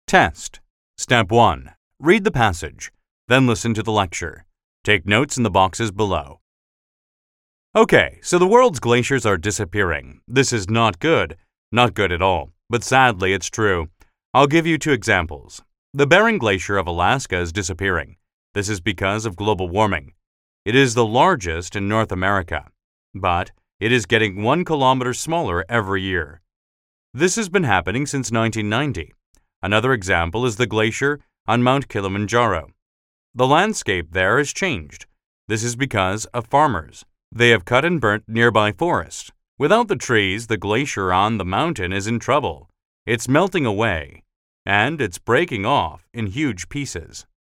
Test. Step 1. Read the passage, then listen to the lecture. Take notes in the boxes below. Okay, so the world's glaciers are disappearing. This is not good at all, but sadly it's true. I'll give you 2 examples. The Bering Glacier of Alaska is disappearing. This is because of global warming. It is the largest in North America, but it is getting 1 kilometer smaller every year. This has been happening since 1990. Another example is the glacier on Mount Kilimanjaro. The landscape there has changed. This is because of farmers. They have cut and burnt nearby forests. Without the trees, the glacier on the mountain is in trouble. It's melting away, and it's breaking off in huge pieces.